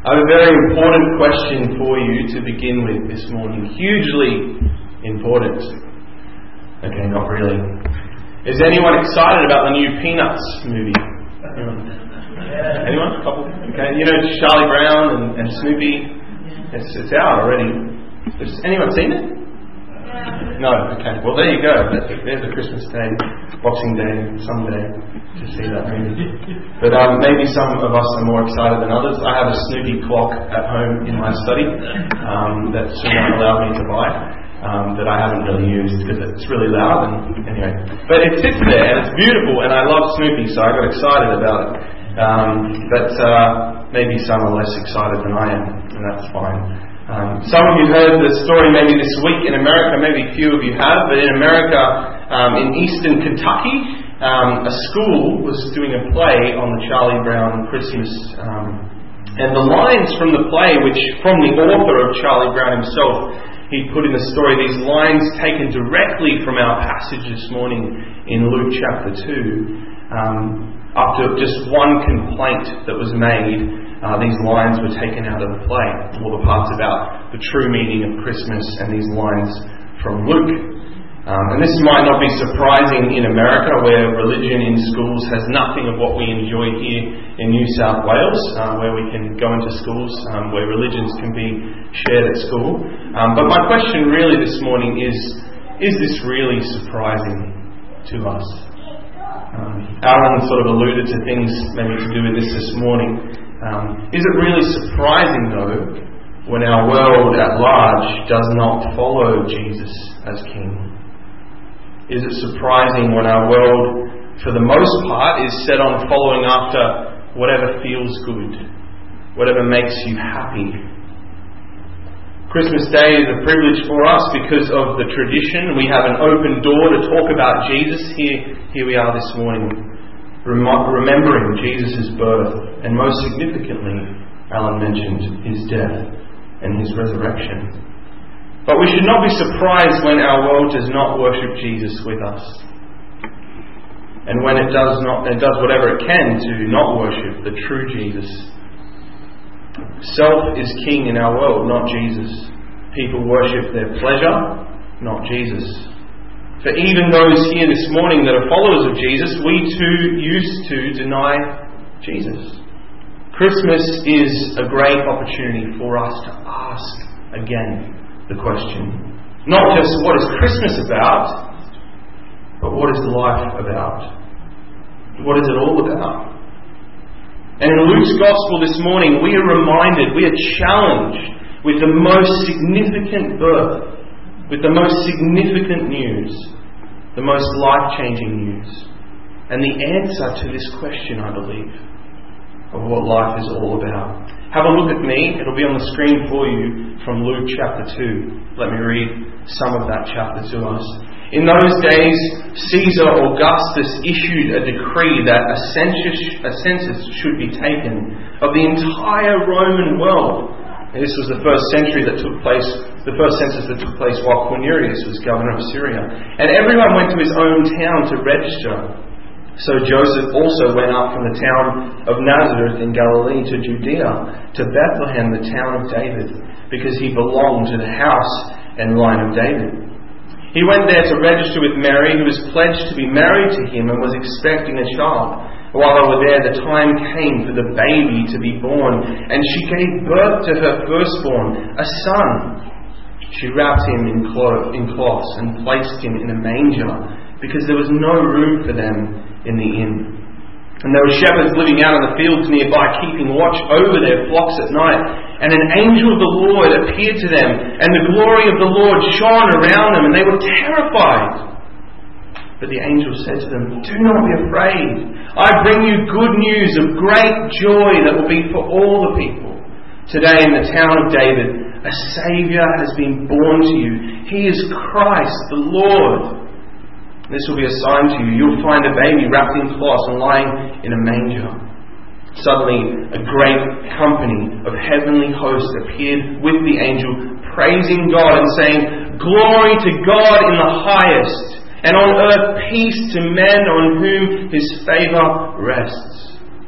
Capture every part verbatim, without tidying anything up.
I have a very important question for you to begin with this morning. Hugely important. Okay, not really. Is anyone excited about the new Peanuts movie? Anyone? Anyone? Couple? Okay, you know Charlie Brown and, and Snoopy? It's, it's out already. Has anyone seen it? No? Okay. Well, there you go. There's a Christmas Day, Boxing Day, someday to see that movie. But um, maybe some of us are more excited than others. I have a Snoopy clock at home in my study um, that someone allowed me to buy um, that I haven't really used because it's really loud. And anyway, but it sits there and it's beautiful, and I love Snoopy, so I got excited about it. Um, but uh, maybe some are less excited than I am, and that's fine. Um, some of you heard the story maybe this week in America, maybe few of you have, but in America, um, in eastern Kentucky, um, a school was doing a play on the Charlie Brown Christmas, um, and the lines from the play, which from the author of Charlie Brown himself, he put in the story, these lines taken directly from our passage this morning in Luke chapter two, um, after just one complaint that was made. Uh, these lines were taken out of the play, all the parts about the true meaning of Christmas and these lines from Luke. Um, and this might not be surprising in America, where religion in schools has nothing of what we enjoy here in New South Wales, uh, where we can go into schools um, where religions can be shared at school. Um, but my question really this morning is, is this really surprising to us? Um, Alan sort of alluded to things maybe to do with this this morning. Um, is it really surprising, though, when our world at large does not follow Jesus as King? Is it surprising when our world, for the most part, is set on following after whatever feels good, whatever makes you happy? Christmas Day is a privilege for us because of the tradition. We have an open door to talk about Jesus. Here, here we are this morning, remembering Jesus' birth, and most significantly, Alan mentioned, his death and his resurrection. But we should not be surprised when our world does not worship Jesus with us, and when it does not, it does whatever it can to not worship the true Jesus. Self is king in our world, not Jesus. People worship their pleasure, not Jesus. For even those here this morning that are followers of Jesus, we too used to deny Jesus. Christmas is a great opportunity for us to ask again the question. Not just what is Christmas about, but what is life about? What is it all about? And in Luke's Gospel this morning, we are reminded, we are challenged with the most significant birth, with the most significant news, the most life-changing news, and the answer to this question, I believe, of what life is all about. Have a look at me. It'll be on the screen for you from Luke chapter two. Let me read some of that chapter to us. In those days, Caesar Augustus issued a decree that a census, a census should be taken of the entire Roman world. And this was the first century that took place, the first census that took place while Quirinius was governor of Syria. And everyone went to his own town to register. So Joseph also went up from the town of Nazareth in Galilee to Judea, to Bethlehem, the town of David, because he belonged to the house and line of David. He went there to register with Mary, who was pledged to be married to him and was expecting a child. While they were there, the time came for the baby to be born, and she gave birth to her firstborn, a son. She wrapped him in cloths and placed him in a manger, because there was no room for them in the inn. And there were shepherds living out in the fields nearby, keeping watch over their flocks at night. And an angel of the Lord appeared to them, and the glory of the Lord shone around them, and they were terrified. But the angel said to them, "Do not be afraid. I bring you good news of great joy that will be for all the people. Today in the town of David, a Saviour has been born to you. He is Christ the Lord. This will be a sign to you. You'll find a baby wrapped in cloths and lying in a manger." Suddenly, a great company of heavenly hosts appeared with the angel, praising God and saying, "Glory to God in the highest, and on earth peace to men on whom his favour rests."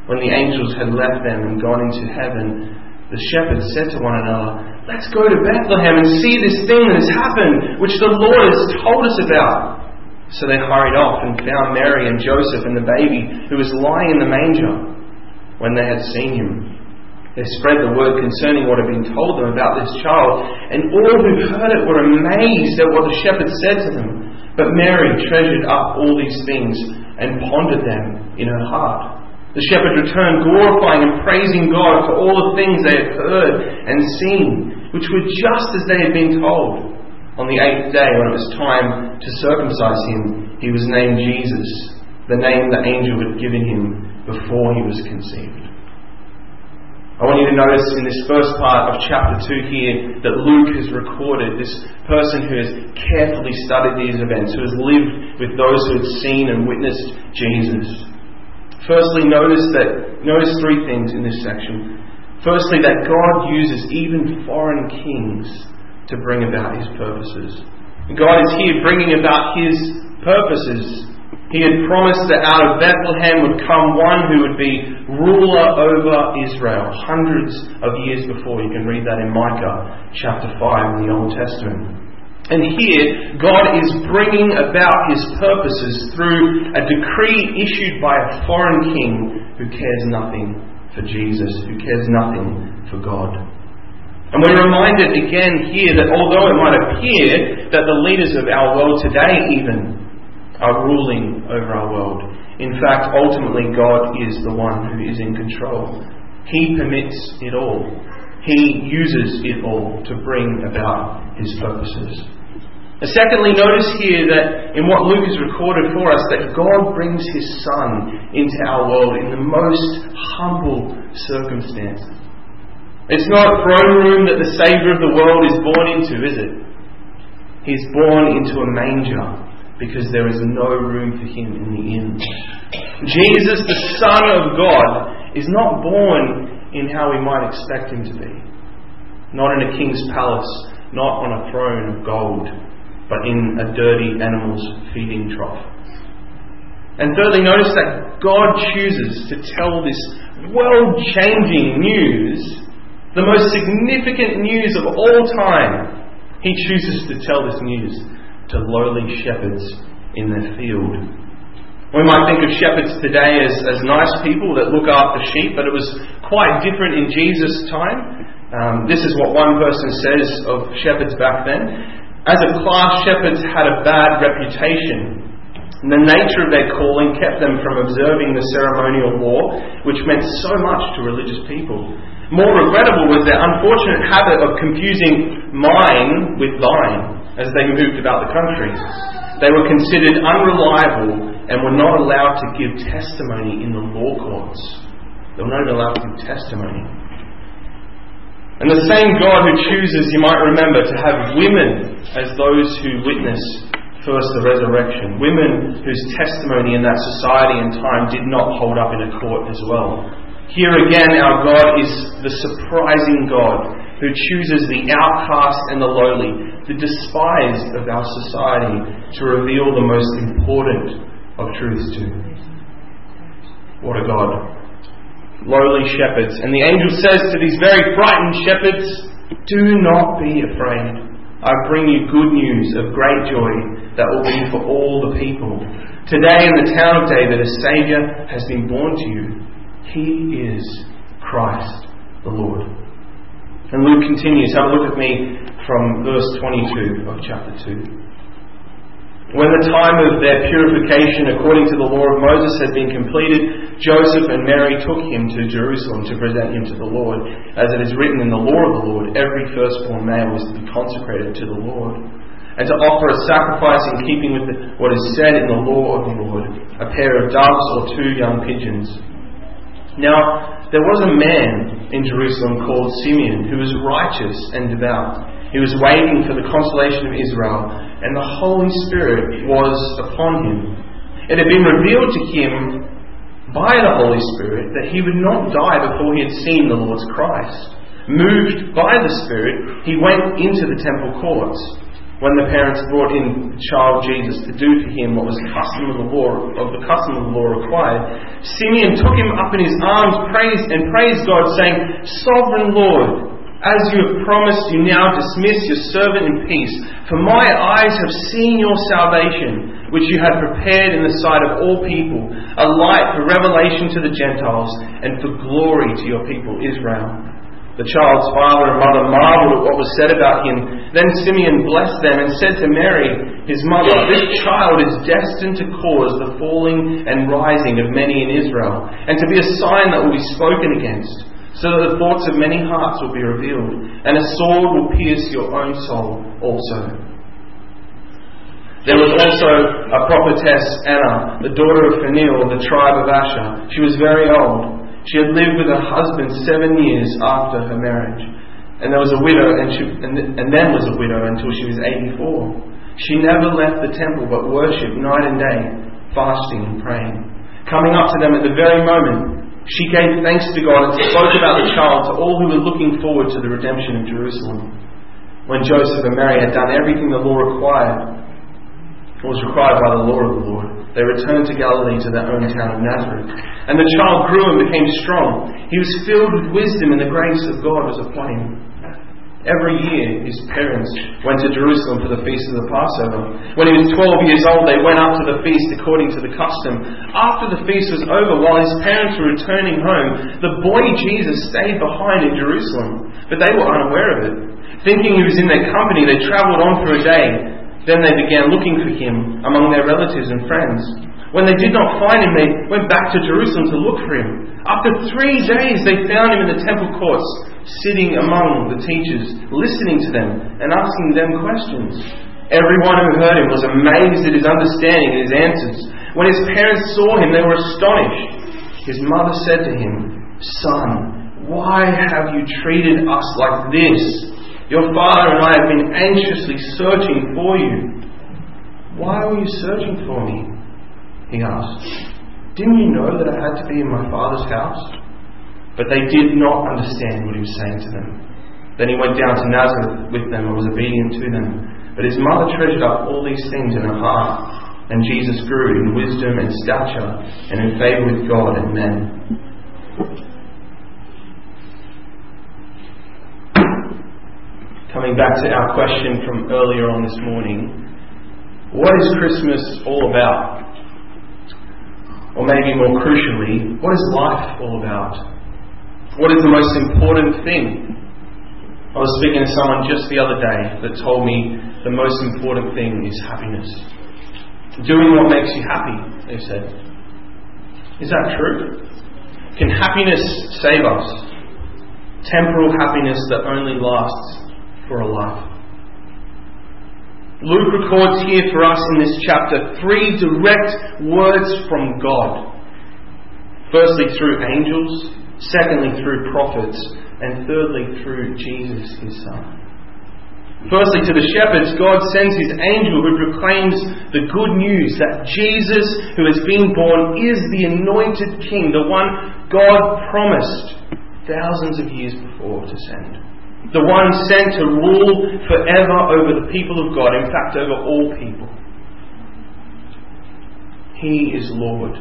When the angels had left them and gone into heaven, the shepherds said to one another, "Let's go to Bethlehem and see this thing that has happened, which the Lord has told us about." So they hurried off and found Mary and Joseph and the baby who was lying in the manger. When they had seen him, they spread the word concerning what had been told them about this child, and all who heard it were amazed at what the shepherds said to them. But Mary treasured up all these things and pondered them in her heart. The shepherds returned, glorifying and praising God for all the things they had heard and seen, which were just as they had been told. On the eighth day, when it was time to circumcise him, he was named Jesus, the name the angel had given him before he was conceived. I want you to notice in this first part of chapter two here that Luke has recorded this person who has carefully studied these events, who has lived with those who had seen and witnessed Jesus. Firstly, notice that notice three things in this section. Firstly, that God uses even foreign kings to bring about his purposes. God is here bringing about his purposes. He had promised that out of Bethlehem would come one who would be ruler over Israel hundreds of years before. You can read that in Micah chapter five in the Old Testament. And here, God is bringing about his purposes through a decree issued by a foreign king who cares nothing for Jesus, who cares nothing for God. And we're reminded again here that although it might appear that the leaders of our world today even are ruling over our world, in fact, ultimately God is the one who is in control. He permits it all. He uses it all to bring about his purposes. And secondly, notice here that in what Luke has recorded for us, that God brings his Son into our world in the most humble circumstances. It's not a throne room that the Saviour of the world is born into, is it? He's born into a manger because there is no room for him in the inn. Jesus, the Son of God, is not born in how we might expect him to be. Not in a king's palace, not on a throne of gold, but in a dirty animal's feeding trough. And thirdly, notice that God chooses to tell this world-changing news, the most significant news of all time. He chooses to tell this news to lowly shepherds in their field. We might think of shepherds today as, as nice people that look after sheep, but it was quite different in Jesus' time. Um, this is what one person says of shepherds back then. As a class, shepherds had a bad reputation. And the nature of their calling kept them from observing the ceremonial law, which meant so much to religious people. More regrettable was their unfortunate habit of confusing mine with thine as they moved about the country. They were considered unreliable and were not allowed to give testimony in the law courts. They were not even allowed to give testimony. And the same God who chooses, you might remember, to have women as those who witness first the resurrection, women whose testimony in that society and time did not hold up in a court as well. Here again, our God is the surprising God who chooses the outcast and the lowly, the despised of our society, to reveal the most important of truths to. What a God. Lowly shepherds. And the angel says to these very frightened shepherds, "Do not be afraid. I bring you good news of great joy that will be for all the people. Today in the town of David a Saviour has been born to you. He is Christ the Lord." And Luke continues. Have a look at me from verse twenty-two of chapter two. When the time of their purification according to the law of Moses had been completed, Joseph and Mary took him to Jerusalem to present him to the Lord. As it is written in the law of the Lord, every firstborn male is to be consecrated to the Lord, and to offer a sacrifice in keeping with the, what is said in the law of the Lord, a pair of doves or two young pigeons. Now, there was a man in Jerusalem called Simeon, who was righteous and devout. He was waiting for the consolation of Israel, and the Holy Spirit was upon him. It had been revealed to him by the Holy Spirit that he would not die before he had seen the Lord's Christ. Moved by the Spirit, he went into the temple courts. when the parents brought in the child Jesus to do for him what was custom of the law of the custom of the law required, Simeon took him up in his arms, praised and praised God, saying, "Sovereign Lord, as you have promised, you now dismiss your servant in peace. For my eyes have seen your salvation, which you have prepared in the sight of all people, a light for revelation to the Gentiles and for glory to your people Israel." The child's father and mother marveled at what was said about him. Then Simeon blessed them and said to Mary, his mother, "This child is destined to cause the falling and rising of many in Israel, and to be a sign that will be spoken against, so that the thoughts of many hearts will be revealed, and a sword will pierce your own soul also." There was also a prophetess, Anna, the daughter of Phanuel of the tribe of Asher. She was very old. She had lived with her husband seven years after her marriage, and there was a widow, and, she, and, and then was a widow until she was eighty-four. She never left the temple, but worshipped night and day, fasting and praying. Coming up to them at the very moment, she gave thanks to God and spoke about the child to all who were looking forward to the redemption of Jerusalem. When Joseph and Mary had done everything the law required, was required by the law of the Lord, they returned to Galilee to their own town of Nazareth. And the child grew and became strong. He was filled with wisdom, and the grace of God was upon him. Every year his parents went to Jerusalem for the feast of the Passover. When he was twelve years old, they went up to the feast according to the custom. After the feast was over, while his parents were returning home, the boy Jesus stayed behind in Jerusalem, but they were unaware of it. Thinking he was in their company, they travelled on for a day. Then they began looking for him among their relatives and friends. When they did not find him, they went back to Jerusalem to look for him. After three days, they found him in the temple courts, sitting among the teachers, listening to them and asking them questions. Everyone who heard him was amazed at his understanding and his answers. When his parents saw him, they were astonished. His mother said to him, "Son, why have you treated us like this? Your father and I have been anxiously searching for you." "Why were you searching for me?" he asked. "Didn't you know that I had to be in my father's house?" But they did not understand what he was saying to them. Then he went down to Nazareth with them and was obedient to them. But his mother treasured up all these things in her heart. And Jesus grew in wisdom and stature and in favour with God and men. Coming back to our question from earlier on this morning, what is Christmas all about? Or maybe more crucially, what is life all about? What is the most important thing? I was speaking to someone just the other day that told me the most important thing is happiness. Doing what makes you happy, they said. Is that true? Can happiness save us? Temporal happiness that only lasts for a life. Luke records here for us in this chapter three direct words from God. Firstly, through angels. Secondly, through prophets. And thirdly, through Jesus, his Son. Firstly, to the shepherds, God sends his angel who proclaims the good news that Jesus, who has been born, is the anointed King, the one God promised thousands of years before to send. The one sent to rule forever over the people of God, in fact over all people. He is Lord.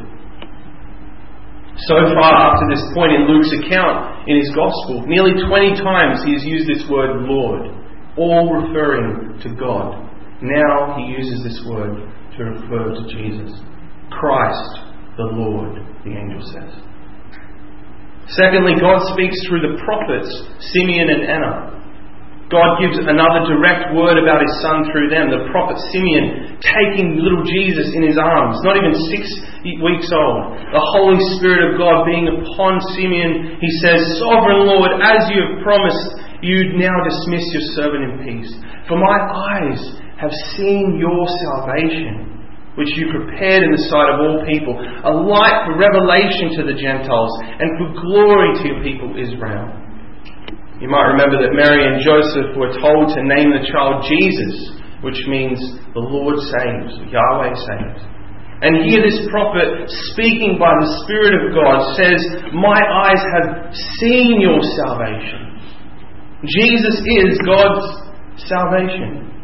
So far up to this point in Luke's account in his Gospel, nearly twenty times he has used this word Lord, all referring to God. Now he uses this word to refer to Jesus. Christ the Lord, the angel says. Secondly, God speaks through the prophets, Simeon and Anna. God gives another direct word about his Son through them. The prophet Simeon taking little Jesus in his arms, not even six weeks old. The Holy Spirit of God being upon Simeon, he says, "Sovereign Lord, as you have promised, you now dismiss your servant in peace. For my eyes have seen your salvation, which you prepared in the sight of all people, a light for revelation to the Gentiles and for glory to your people Israel." You might remember that Mary and Joseph were told to name the child Jesus, which means the Lord saves, Yahweh saves. And here this prophet, speaking by the Spirit of God, says, "My eyes have seen your salvation." Jesus is God's salvation.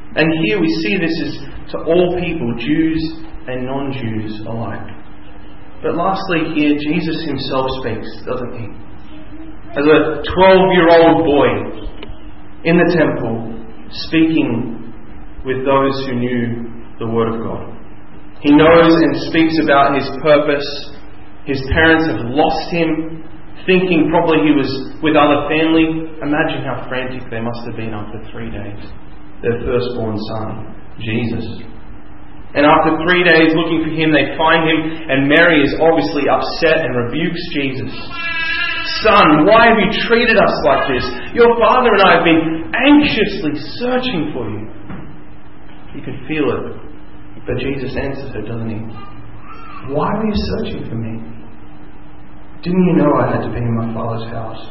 And here we see this is to all people, Jews and non-Jews alike. But lastly here, Jesus himself speaks, doesn't he? As a twelve-year-old boy in the temple, speaking with those who knew the Word of God. He knows and speaks about his purpose. His parents have lost him, thinking probably he was with other family. Imagine how frantic they must have been after three days. Their firstborn son, Jesus. And after three days looking for him, they find him, and Mary is obviously upset and rebukes Jesus. Son, why have you treated us like this? Your father and I have been anxiously searching for you. You can feel it. But Jesus answers her, doesn't he? Why were you searching for me? Didn't you know I had to be in my Father's house?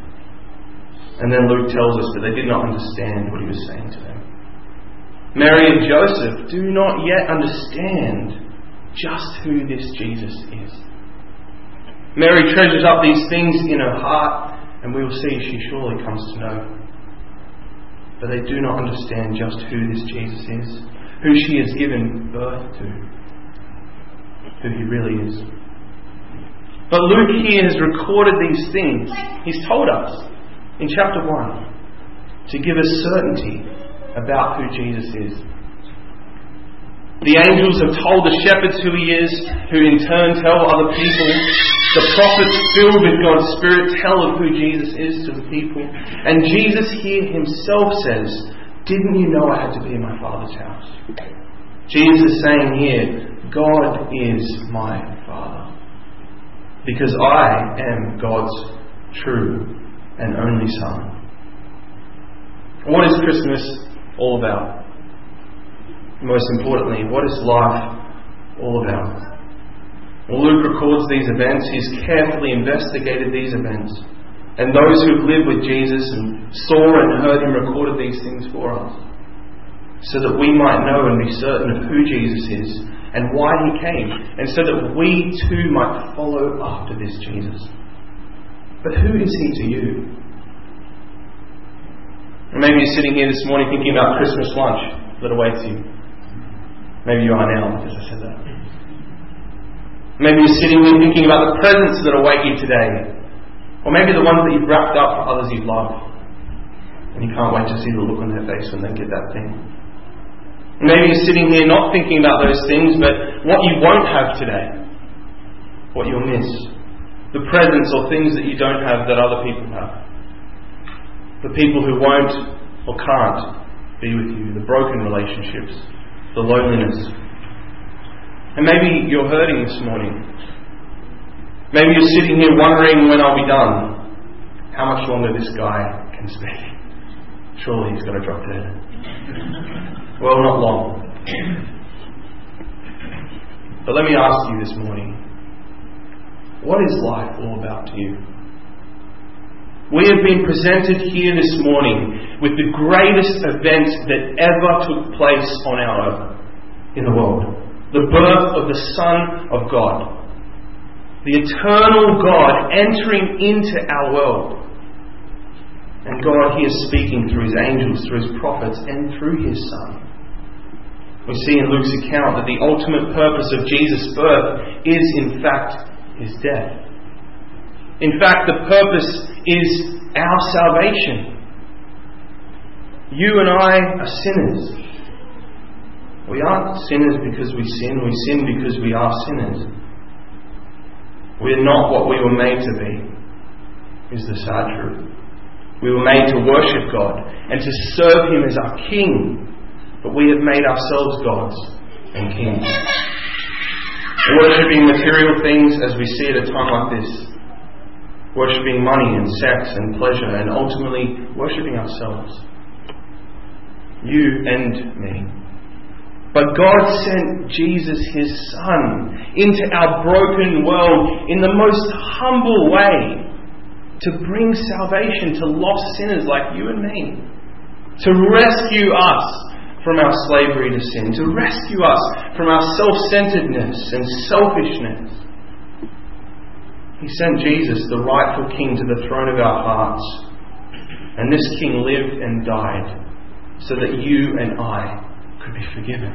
And then Luke tells us that they did not understand what he was saying to them. Mary and Joseph do not yet understand just who this Jesus is. Mary treasures up these things in her heart, and we will see she surely comes to know. But they do not understand just who this Jesus is, who she has given birth to, who he really is. But Luke here has recorded these things. He's told us in chapter one to give us certainty about who Jesus is. The angels have told the shepherds who he is, who in turn tell other people. The prophets filled with God's Spirit tell of who Jesus is to the people. And Jesus here himself says, didn't you know I had to be in my Father's house? Jesus is saying here, God is my Father. Because I am God's true and only Son. What is Christmas all about? Most importantly, what is life all about? Well, Luke records these events. He's carefully investigated these events. And those who have lived with Jesus and saw and heard him recorded these things for us, so that we might know and be certain of who Jesus is and why he came, and so that we too might follow after this Jesus. But who is he to you? And maybe you're sitting here this morning thinking about Christmas lunch that awaits you. Maybe you are now, because I said that. Maybe you're sitting here thinking about the presents that await you today. Or maybe the ones that you've wrapped up for others you love. And you can't wait to see the look on their face when they get that thing. Maybe you're sitting here not thinking about those things, but what you won't have today. What you'll miss. The presents or things that you don't have that other people have. The people who won't or can't be with you. The broken relationships. The loneliness. And maybe you're hurting this morning. Maybe you're sitting here wondering when I'll be done. How much longer this guy can speak. Surely he's got to drop dead. Well, not long. But let me ask you this morning, what is life all about to you? We have been presented here this morning with the greatest event that ever took place on our earth in the world. The birth of the Son of God. The eternal God entering into our world. And God here speaking through his angels, through his prophets, and through his Son. We see in Luke's account that the ultimate purpose of Jesus' birth is in fact his death. In fact, the purpose is our salvation. You and I are sinners. We aren't sinners because we sin. We sin because we are sinners. We are not what we were made to be, is the sad truth. We were made to worship God and to serve him as our King. But we have made ourselves gods and kings. Worshipping material things as we see at a time like this. Worshipping money and sex and pleasure, and ultimately worshipping ourselves. You and me. But God sent Jesus, his Son, into our broken world in the most humble way to bring salvation to lost sinners like you and me. To rescue us from our slavery to sin. To rescue us from our self-centeredness and selfishness. He sent Jesus, the rightful King, to the throne of our hearts. And this King lived and died so that you and I could be forgiven.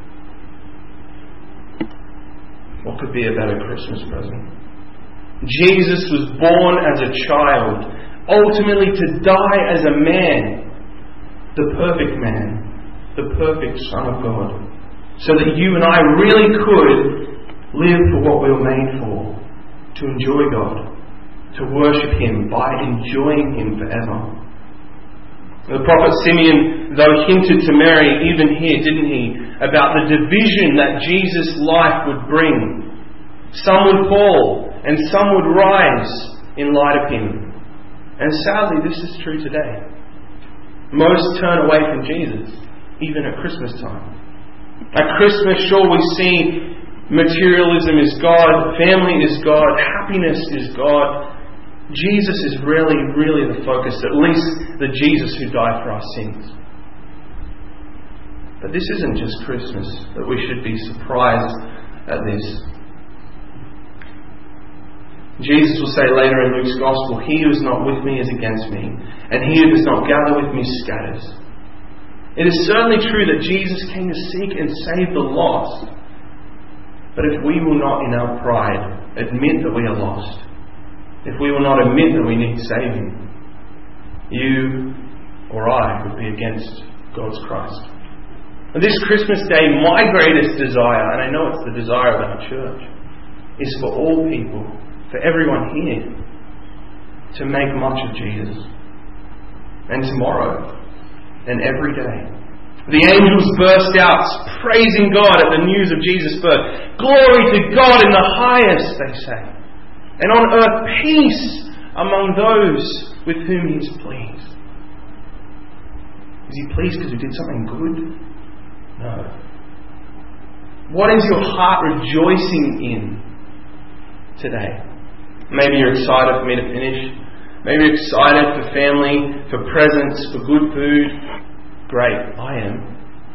What could be a better Christmas present? Jesus was born as a child, ultimately to die as a man, the perfect man, the perfect Son of God, so that you and I really could live for what we were made for, to enjoy God, to worship Him by enjoying Him forever. The prophet Simeon, though, hinted to Mary, even here, didn't he, about the division that Jesus' life would bring. Some would fall, and some would rise in light of Him. And sadly, this is true today. Most turn away from Jesus, even at Christmas time. At Christmas, sure, we see materialism is God, family is God, happiness is God. Jesus is really, really the focus, at least the Jesus who died for our sins. But this isn't just Christmas, that we should be surprised at this. Jesus will say later in Luke's Gospel, "He who is not with me is against me, and he who does not gather with me scatters." It is certainly true that Jesus came to seek and save the lost. But if we will not in our pride admit that we are lost, if we will not admit that we need saving, you or I would be against God's Christ. And this Christmas Day, my greatest desire, and I know it's the desire of our church, is for all people, for everyone here, to make much of Jesus. And tomorrow, and every day. The angels burst out praising God at the news of Jesus' birth. Glory to God in the highest, they say. And on earth peace among those with whom He is pleased. Is He pleased because we did something good? No. What is your heart rejoicing in today? Maybe you're excited for me to finish. Maybe you're excited for family, for presents, for good food. Great, I am.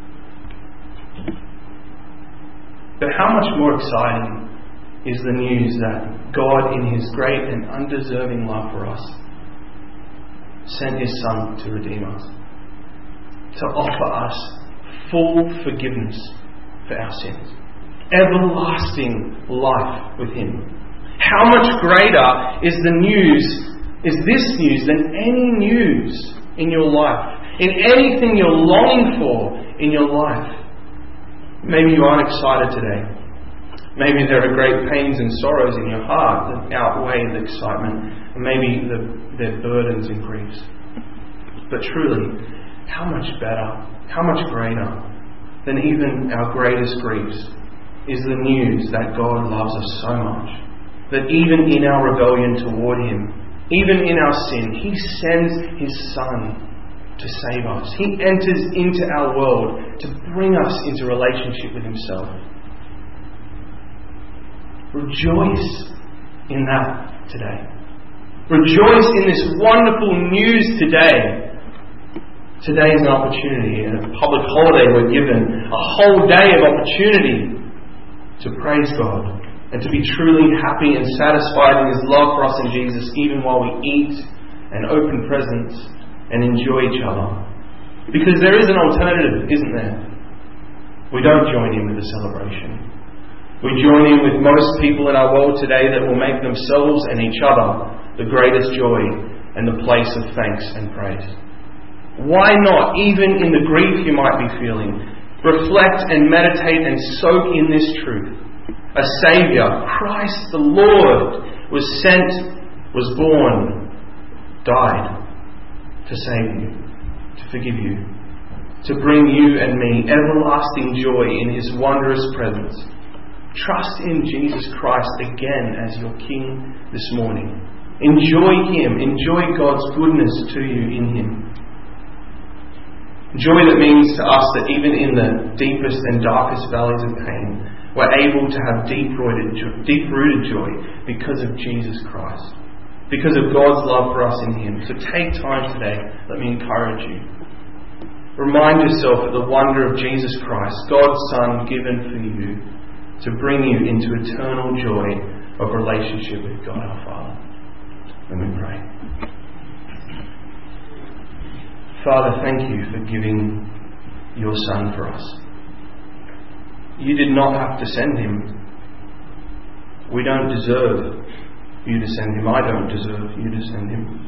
But how much more exciting is the news that God, in His great and undeserving love for us, sent His Son to redeem us, to offer us full forgiveness for our sins, everlasting life with Him. How much greater is the news, is this news than any news in your life, in anything you're longing for in your life? Maybe you aren't excited today. Maybe there are great pains and sorrows in your heart that outweigh the excitement, and maybe the, their burdens and griefs. But truly, how much better, how much greater than even our greatest griefs is the news that God loves us so much, that even in our rebellion toward Him, even in our sin, He sends His Son to save us. He enters into our world to bring us into relationship with Himself. Rejoice in that today. Rejoice in this wonderful news today. Today is an opportunity, and a public holiday we're given, a whole day of opportunity to praise God and to be truly happy and satisfied in His love for us in Jesus, even while we eat and open presents and enjoy each other. Because there is an alternative, isn't there? We don't join in with the celebration. We join in with most people in our world today that will make themselves and each other the greatest joy and the place of thanks and praise. Why not, even in the grief you might be feeling, reflect and meditate and soak in this truth? A Saviour, Christ the Lord, was sent, was born, died to save you, to forgive you, to bring you and me everlasting joy in His wondrous presence. Trust in Jesus Christ again as your King this morning. Enjoy Him. Enjoy God's goodness to you in Him. Joy that means to us that even in the deepest and darkest valleys of pain, we're able to have deep-rooted, deep-rooted joy because of Jesus Christ, because of God's love for us in Him. So take time today. Let me encourage you. Remind yourself of the wonder of Jesus Christ, God's Son given for you to bring you into eternal joy of relationship with God our Father. Let me pray. Father, thank you for giving your Son for us. You did not have to send him. We don't deserve you to send him. I don't deserve you to send him.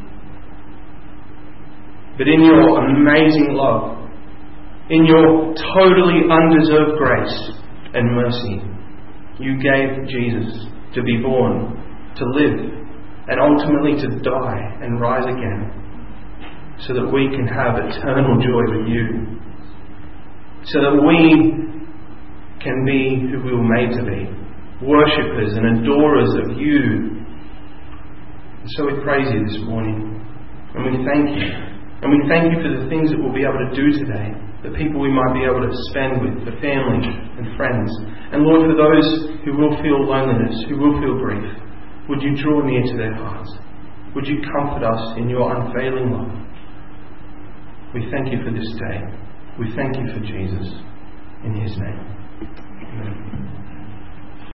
But in your amazing love, in your totally undeserved grace and mercy, you gave Jesus to be born, to live, and ultimately to die and rise again, so that we can have eternal joy with you, so that we can be who we were made to be, worshippers and adorers of you. And so we praise you this morning, and we thank you. And we thank you for the things that we'll be able to do today, the people we might be able to spend with, the family and friends. And Lord, for those who will feel loneliness, who will feel grief, would you draw near to their hearts? Would you comfort us in your unfailing love? We thank you for this day. We thank you for Jesus. In his name. Amen.